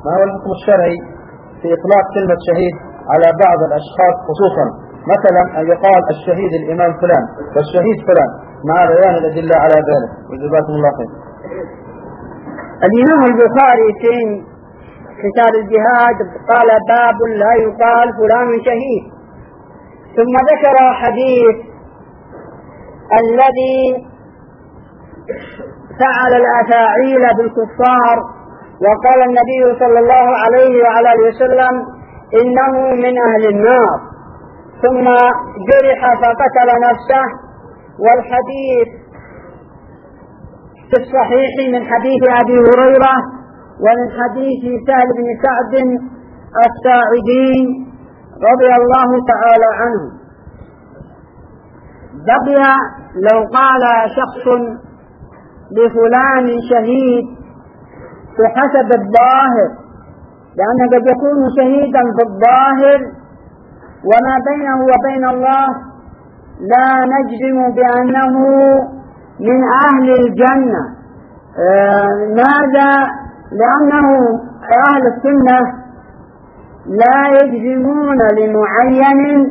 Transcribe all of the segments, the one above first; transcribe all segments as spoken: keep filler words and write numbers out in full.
ما هو الحكم الشرعي في إطلاق كلمة شهيد على بعض الأشخاص خصوصا، مثلا أن يقال الشهيد الإمام فلان والشهيد فلان مع بيان الأدلة على ذلك؟ وجزاكم الله خير. الإمام البخاري في كتاب الجهاد قال باب لا يقال فلان شهيد، ثم ذكر حديث الذي فعل الأفاعيل بالكفار، وقال النبي صلى الله عليه وعلى اله وسلم إنه من أهل النار، ثم جرح فقتل نفسه. والحديث في الصحيح من حديث أبي هريرة ومن حديث سهل بن سعد الساعدي رضي الله تعالى عنه. بقي لو قال شخص لفلان شهيد بحسب الظاهر، لأنه قد يكون شهيدا في الظاهر وما بينه وبين الله لا نجزم بأنه من أهل الجنة. ماذا؟ لأنه أهل السنة لا يجزمون لمعين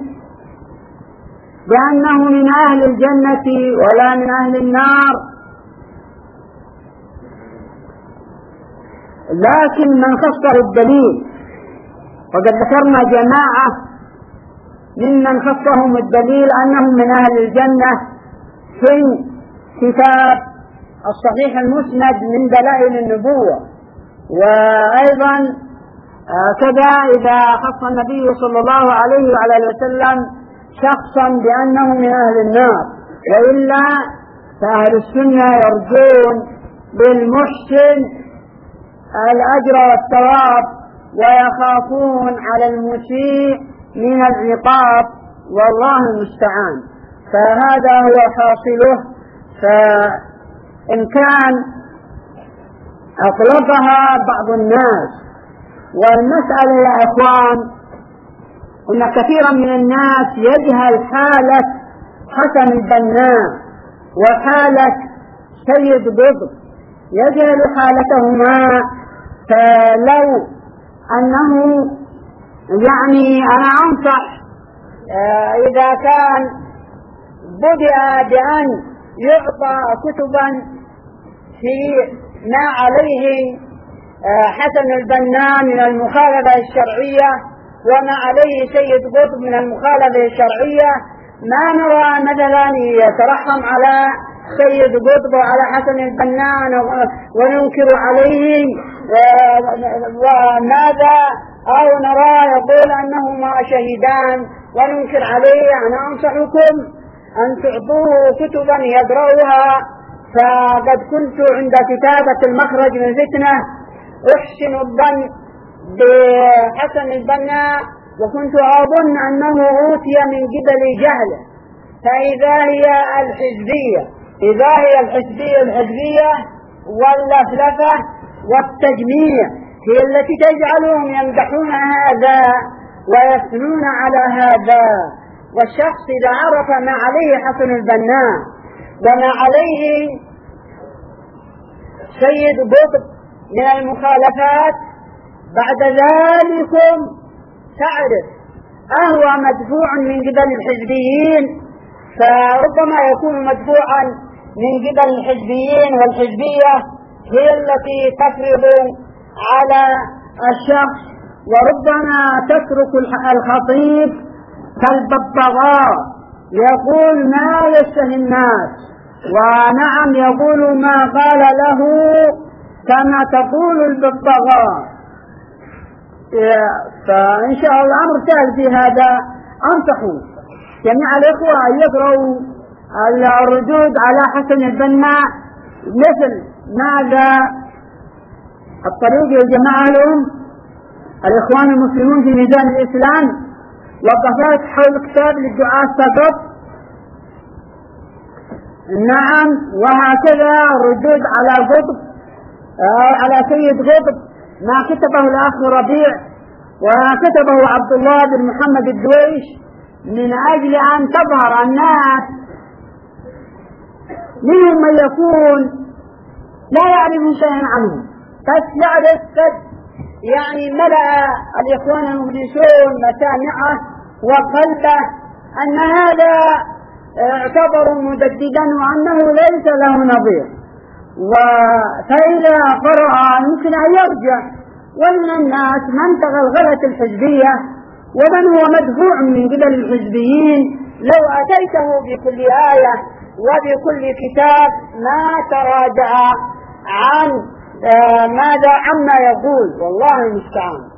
بأنه من أهل الجنة ولا من أهل النار، لكن من خصر الدليل، وقد ذكرنا جماعة ممن خصهم الدليل أنهم من أهل الجنة في كتاب الصحيح المسند من دلائل النبوة، وأيضا كذا إذا خص النبي صلى الله عليه وعلى وسلم شخصا بأنه من أهل النار. وإلا فأهل السنة يرجون بالمحسن الأجر والثواب ويخافون على المسيء من العقاب، والله المستعان. فهذا هو حاصله. فإن كان أطلقها بعض الناس، والمسألة يا أخوان أن كثيرا من الناس يجهل حالة حسن البنا وحالة سيد قطب، يجهل حالتهما. فلو أنه يعني أنا أنصح إذا كان بدأ بأن يعطى كتبا في ما عليه حسن البنا من المخالفة الشرعية وما عليه سيد قطب من المخالفة الشرعية، ما نرى مثلا يترحم على سيد قطب وعلى حسن البنا وننكر عليه وماذا، أو نرى يقول أنهما شهيدان وننكر عليه. أنا أنصحكم أن تعطوه كتبا يقرأها. فقد كنت عند كتابة المخرج من فتنة أحسن الظن بحسن البنا، وكنت أظن أنه أوتي من قبل جهله، فإذا هي الحزبية إذا هي الحزبية الحزبية واللفلفة والتجميع هي التي تجعلهم يمدحون هذا ويثنون على هذا. والشخص إذا عرف ما عليه حسن البنا وما عليه سيد قطب من المخالفات، بعد ذلك تعرف أهو مدفوع من قبل الحزبيين، فربما يكون مدفوعا من قبل الحزبيين، والحزبية هي التي تفرض على الشخص، وربما تترك الخطيب كالببغاء يقول ما يشتهي الناس، ونعم يقول ما قال له كما تقول الببغاء. فإن شاء الله أمر سهل في هذا. أنصحوا جميع الإخوة أن يقرأوا الردود على حسن البنا، مثل ماذا الطريق الجماعة لهم الإخوان المسلمون في ميدان الإسلام، وقفات حول كتاب للدعاء فقط. نعم، وهكذا ردود على قطب على سيد قطب ما كتبه الأخ ربيع وكتبه عبد الله بن محمد الدويش، من أجل أن تظهر الناس منهم من يكون لا يعرف شيئا عنه، بس يعرف يعني ملأ الإخوان المفلسون مسامعه وقلبه أن هذا اعتبر مجددا وأنه ليس له نظير، فإذا قرأ يمكن أن يرجع. ومن الناس من تغلغلت الحزبية ومن هو مدفوع من قبل الحزبيين، لو أتيته بكل آية وبكل كتاب ما تراجع عن ماذا عما يقول، والله المستعان.